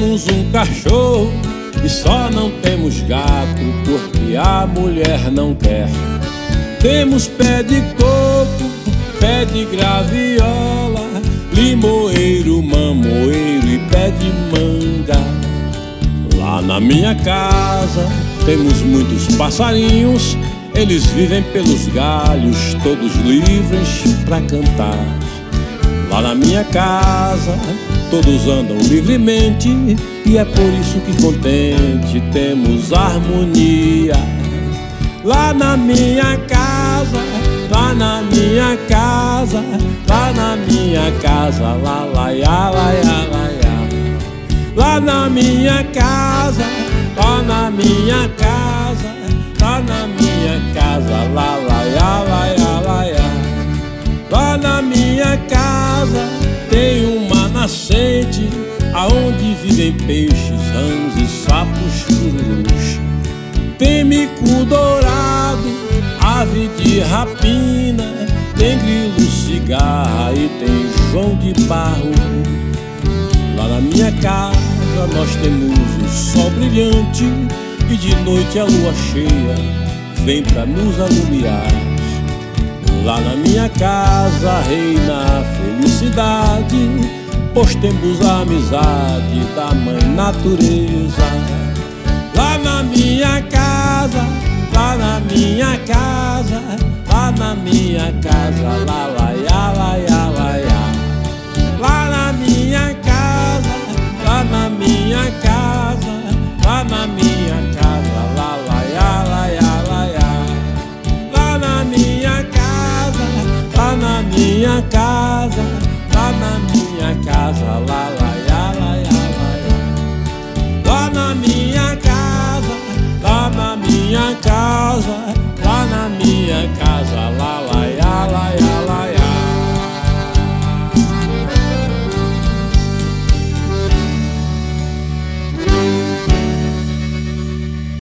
Temos um cachorro e só não temos gato porque a mulher não quer. Temos pé de coco, pé de graviola, limoeiro, mamoeiro e pé de manga. Lá na minha casa temos muitos passarinhos, eles vivem pelos galhos, todos livres pra cantar. Lá na minha casa todos andam livremente, e é por isso que contente temos harmonia. Lá na minha casa, lá na minha casa, lá na minha casa, lá lá ya, lá ya, lá ya. Lá na minha casa, lá na minha casa, lá na minha casa, lá lá ya, lá ya, lá ya. Lá na minha casa tem uma nascente aonde vivem peixes, rãs e sapos cururus. Tem mico dourado, ave de rapina, tem grilo, cigarra e tem João de Barro. Lá na minha casa nós temos o sol brilhante, e de noite a lua cheia vem pra nos alumiar. Lá na minha casa reina a felicidade, pois temos a amizade da mãe natureza. Lá na minha casa, lá na minha casa, lá na minha casa, lá lá ya, lá ya, lá ya. Lá na minha casa, lá na minha casa, lá na minha casa, lá lá ya, lá ya, lá ya. Lá na minha casa, lá na minha casa, lá na minha casa, lá lá ya.